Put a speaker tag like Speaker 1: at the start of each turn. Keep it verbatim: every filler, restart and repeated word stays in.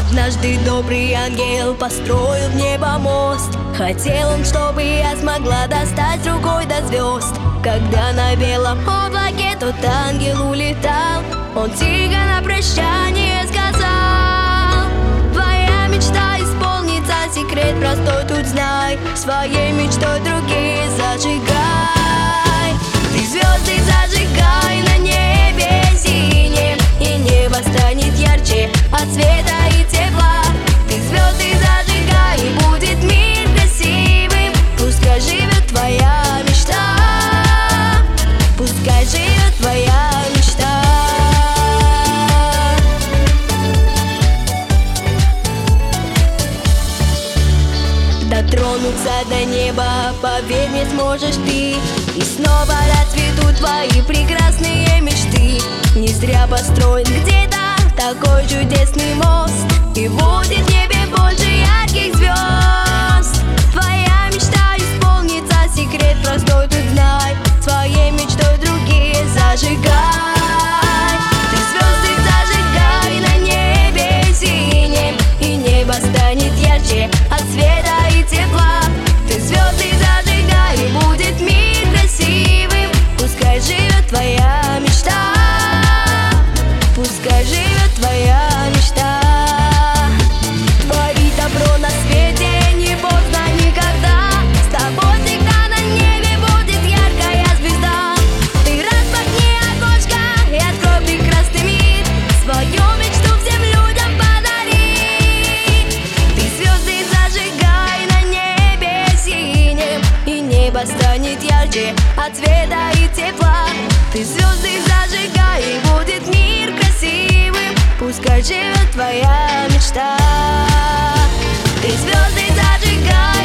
Speaker 1: Однажды добрый ангел построил в небо мост. Хотел он, чтобы я смогла достать рукой до звезд. Когда на белом облаке тот ангел улетал, он тихо на прощание сказал: твоя мечта исполнится, секрет простой тут знай. Своей мечтой другие зажигай. Ты звезды зажигай на небе синем, и небо станет ярче от света и тепла. Ты звезды зажигай, и будет мир красивым. Пускай живет твоя мечта, пускай живет твоя мечта. Дотронуться до неба, поверь, не сможешь ты, и снова расцветут твои прекрасные мечты. Не зря построен где-то такой чудесный мост, и будет в небе больше ярких звезд. Твоя мечта исполнится, секрет простой тут знай. Своей мечтой другие зажигай. Ты звезды зажигай на небе синем, и небо станет ярче от света и тепла. Ты звезды зажигай, и будет мир красивым. Пускай живет твоя мечта, пускай живет твоя мечта. Творить добро на свете не поздно никогда. С тобой всегда на небе будет яркая звезда. Ты распахни окошко и открой прекрасный мир. Свою мечту всем людям подари. Ты звезды зажигай на небе синем, и небо станет ярче от света и тепла. Ты звезды зажигай, и будет мир красивым. Пускай живет твоя мечта. Ты звезды зажигай.